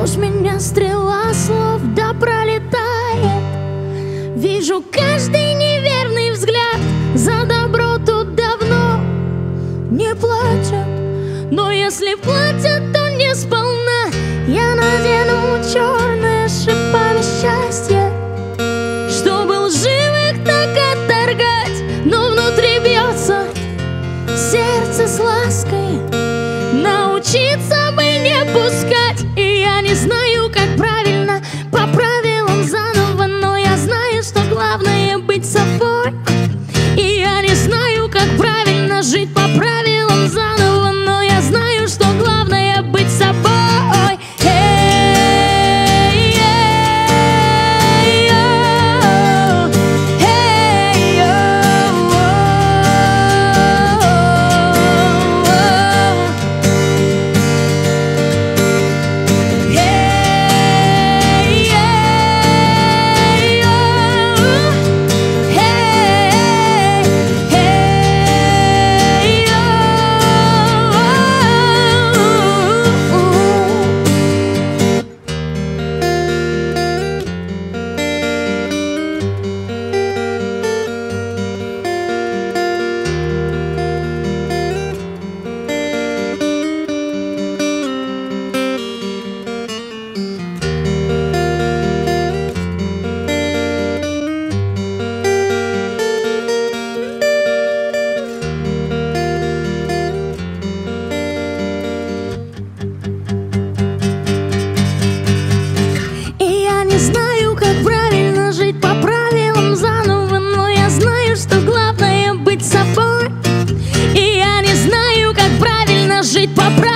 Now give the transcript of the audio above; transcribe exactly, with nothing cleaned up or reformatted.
Сквозь меня стрела слов да пролетает. Вижу каждый неверный взгляд. За добро тут давно не платят, но если платят, то не сполна. Я надену черное с шипами счастья, чтобы лживых так отторгать. Но внутри бьется сердце с лаской, научиться бы не пускать. И я не знаю, как правильно, по правилам заново, но я знаю, что главное быть собой. И я не знаю, как правильно жить по правилам заново, но я знаю, что главное быть собой. Жить по правилам.